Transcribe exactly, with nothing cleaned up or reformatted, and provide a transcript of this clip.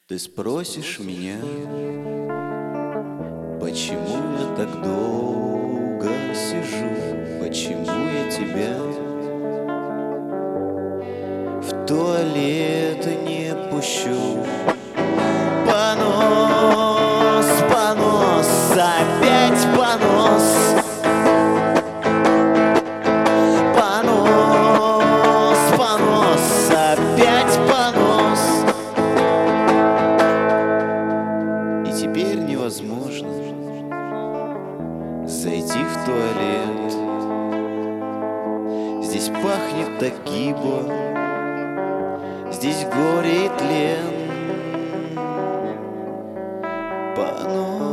Ты спросишь меня, почему я так долго сижу, почему я тебя в туалет не пущу. Понос, понос, опять понос. Понос, понос, опять понос. И теперь невозможно зайти в туалет. Здесь пахнет так гибло, здесь горе и тлен. Понос.